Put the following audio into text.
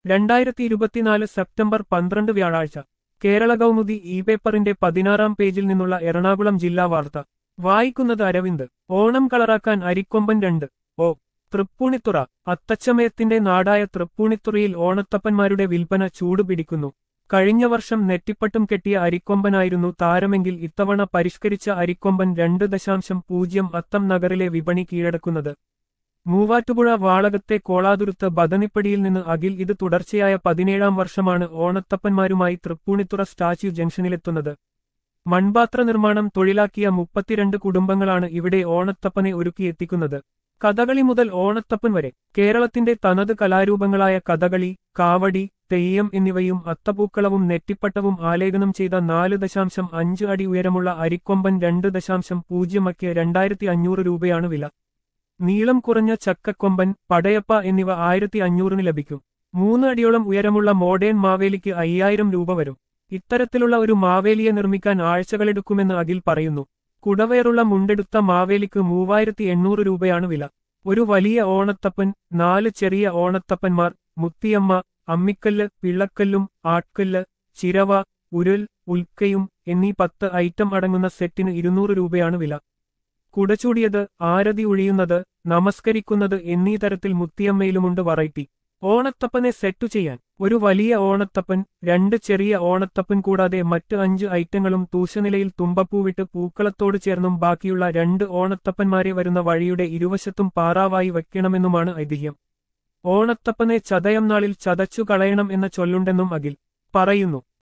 2024 September 12 വ്യാഴാഴ്ച Kerala Kaumudi E പേപ്പറിന്റെ 16-ാം പേജിൽ നിന്നുള്ള എറണാകുളം ജില്ലാ വാർത്ത വായിക്കുന്നത് അരവിന്ദ്. ഓണം കളറാക്കാൻ അരിക്കൊമ്പൻ 2 തൃപ്പൂണിത്തുറ. അത്തച്ചമയത്തിന്റെ നാടായ തൃപ്പൂണിത്തുറയിൽ ഓണത്തപ്പന്മാരുടെ വിൽപ്പന ചൂടുപിടിക്കുന്നു. കഴിഞ്ഞ വർഷം നെറ്റിപ്പട്ടും കെട്ടിയ അരിക്കൊമ്പനായിരുന്നു താരമെങ്കിൽ ഇത്തവണ പരിഷ്കരിച്ച അരിക്കൊമ്പൻ 2.0 അത്തം നഗറിലെ വിപണി കീഴടക്കുന്നത്. മൂവാറ്റുപുഴ വാളകത്തെ കോളാതുരുത്ത് ബദനിപ്പടിയിൽ നിന്ന് അഖിൽ ഇത് തുടർച്ചയായ 17-ാം വർഷമാണ് ഓണത്തപ്പന്മാരുമായി തൃപ്പൂണിത്തുറ സ്റ്റാച്യു ജംഗ്ഷനിലെത്തുന്നത്. മൺപാത്ര നിർമ്മാണം തൊഴിലാക്കിയ 32 കുടുംബങ്ങളാണ് ഇവിടെ ഓണത്തപ്പനെ ഒരുക്കിയെത്തിക്കുന്നത്. കഥകളി മുതൽ ഓണത്തപ്പൻ വരെ കേരളത്തിന്റെ തനത് കലാരൂപങ്ങളായ കഥകളി, കാവടി, തെയ്യം എന്നിവയും അത്തപ്പൂക്കളവും നെറ്റിപ്പട്ടവും ആലേഖനം ചെയ്ത 4.5 അടി ഉയരമുള്ള അരിക്കൊമ്പൻ 2.0 2500 രൂപയാണ് വില. നീളം കുറഞ്ഞ ചക്കക്കൊമ്പൻ, പടയപ്പ എന്നിവ 1500 ലഭിക്കും. 3 അടിയോളം ഉയരമുള്ള മോഡേൺ മാവേലിക്ക് 5000 രൂപ വരും. ഇത്തരത്തിലുള്ള ഒരു മാവേലിയെ നിർമ്മിക്കാൻ ആഴ്ചകളെടുക്കുമെന്ന് അഖിൽ പറയുന്നു. കുടവയറുള്ള മുണ്ടെടുത്ത മാവേലിക്ക് 3800 രൂപയാണ് വില. ഒരു വലിയ ഓണത്തപ്പൻ, 4 ചെറിയ ഓണത്തപ്പന്മാർ, മുത്തിയമ്മ, അമ്മിക്കല്ല്, പിള്ളക്കല്ലും ആട്കല്ല്, ചിരവ, ഉരുൾ, ഉൽക്കയും എന്നീ 10 ഐറ്റം അടങ്ങുന്ന സെറ്റിന് 200 രൂപയാണ് വില. കുടചൂടിയത്, ആരതി ഒഴിയുന്നത്, നമസ്കരിക്കുന്നത് എന്നീ തരത്തിൽ മുത്തിയമ്മയിലുമുണ്ട് വെറൈറ്റി. ഓണത്തപ്പനെ സെറ്റു ചെയ്യാൻ ഒരു വലിയ ഓണത്തപ്പൻ, 2 ചെറിയ ഓണത്തപ്പൻ കൂടാതെ മറ്റ് 5 ഐറ്റങ്ങളും തൂശനിലയിൽ തുമ്പപ്പൂവിട്ട് പൂക്കളത്തോട് ചേർന്നും ബാക്കിയുള്ള 2 ഓണത്തപ്പന്മാരെ വരുന്ന വഴിയുടെ ഇരുവശത്തും പാറാവായി വയ്ക്കണമെന്നുമാണ് ഐതിഹ്യം. ഓണത്തപ്പനെ ചതയം നാളിൽ ചതച്ചു കളയണം എന്ന ചൊല്ലുണ്ടെന്നും അഖിൽ പറയുന്നു.